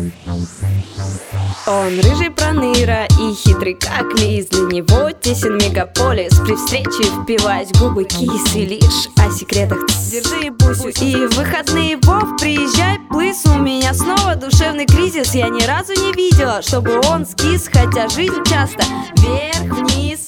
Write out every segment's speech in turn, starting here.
Он рыжий проныра и хитрый как лис. Для него тесен мегаполис. При встрече впиваясь в губы кис. И лишь о секретах держи бусю. И в выходные Вов, приезжай, плыс. У меня снова душевный кризис. Я ни разу не видела, чтобы он скис. Хотя жизнь часто вверх-вниз.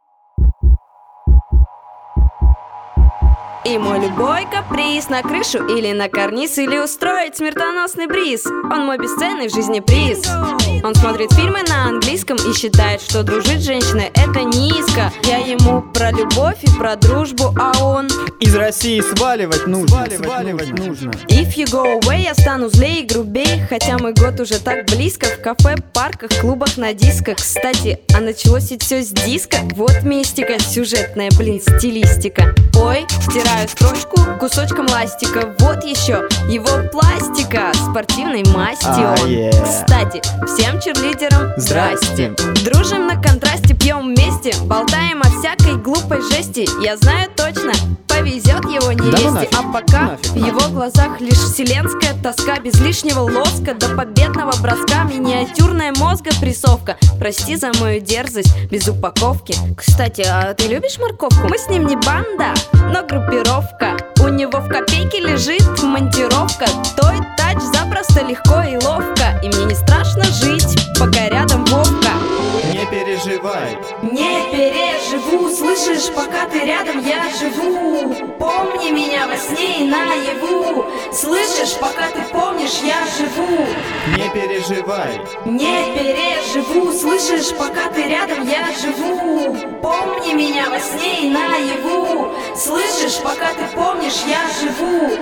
И мой любой каприз на крышу или на карниз, или устроить смертоносный бриз. Он мой бесценный в жизни приз. Он смотрит фильмы на английском и считает, что дружить с женщиной это низко. Я ему про любовь и про дружбу, а он из России сваливать нужно. If you go away, я стану злее и грубее. Хотя мой год уже так близко. В кафе, парках, клубах, на дисках. Кстати, а началось ведь все с диска. Вот мистика, сюжетная, стилистика. Ой, стираю строчку кусочком ластика. Вот еще его пластика спортивной масти он. Кстати, всем черлидерам здрасте. Дружим на контрасте, пьем вместе. Болтаем о всякой глупой жести. Я знаю точно, повезет его невесте. А пока в его глазах лишь вселенская тоска. Без лишнего лоска до победного броска. Миниатюрная мозга прессовка. Прости за мою дерзость без упаковки. Кстати, а ты любишь морковку? Мы с ним не банда, но группировка. У него в копейке лежит монтировка. Той тач запросто, легко и ловко. И мне не страшно жить, пока рядом Вовка. Не переживай, не переживу, слышишь, пока ты рядом, я живу. Помни меня во сне и наяву. Слышишь, пока ты помнишь, я живу. не переживай, Не переживу, слышишь, пока ты рядом, я живу. Помни меня во сне и наяву. Слышишь, пока ты помнишь, я живу.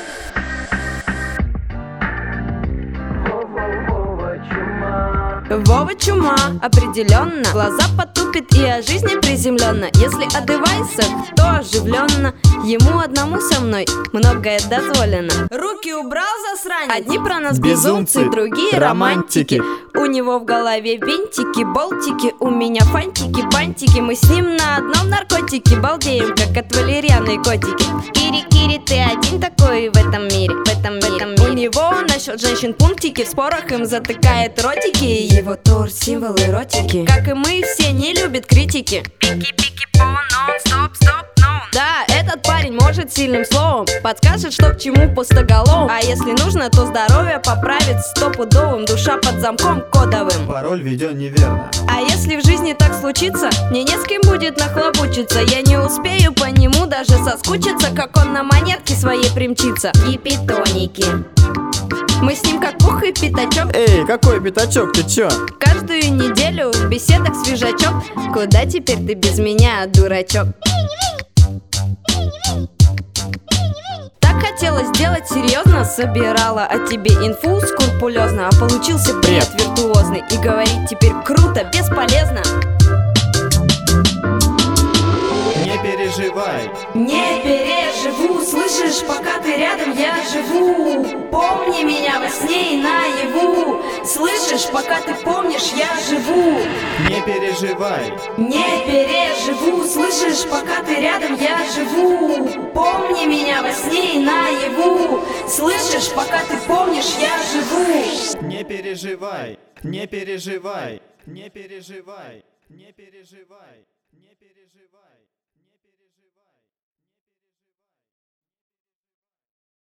Вова чума, определенно. Глаза потупит и о жизни приземленно. Если о девайсах, то оживленно. Ему одному со мной многое дозволено. Руки убрал, засранец. Одни про нас безумцы, другие романтики. У него в голове винтики, болтики. У меня фантики, бантики. Мы с ним на одном наркотике балдеем, как от валерьяной котики. Кири-кири, ты один такой в этом мире, в этом мире. У него насчет женщин пунктики. В спорах им затыкает ротики. Его торс, символ эротики. Как и мы, все не любят критики. Пики-пики, по, стоп, no. Да, этот парень может сильным словом подскажет, что к чему пустоголовым. А если нужно, то здоровье поправит стопудовым. Душа под замком кодовым. пароль введен неверно. А если в жизни так случится, мне не с кем будет нахлобучиться. Я не успею по нему даже соскучиться, как он на монетке своей примчится. И питоники. Мы с ним как пух и пятачок. Эй, какой пятачок, ты чё? Каждую неделю в беседах свежачок. Куда теперь ты без меня, дурачок? Так хотела сделать серьезно, собирала о тебе инфу скрупулезно, а получился бред виртуозный. И говорить теперь круто, бесполезно. Не переживай, не переживу, слышишь, пока ты рядом, я живу. Помни меня во сне и наяву. Слышишь, пока ты помнишь, я живу. не переживай, Не переживу, слышишь, пока ты рядом, я живу. Помни меня во сне и наяву. Слышишь, пока ты помнишь, я живу. не переживай, не переживай, не переживай, не переживай.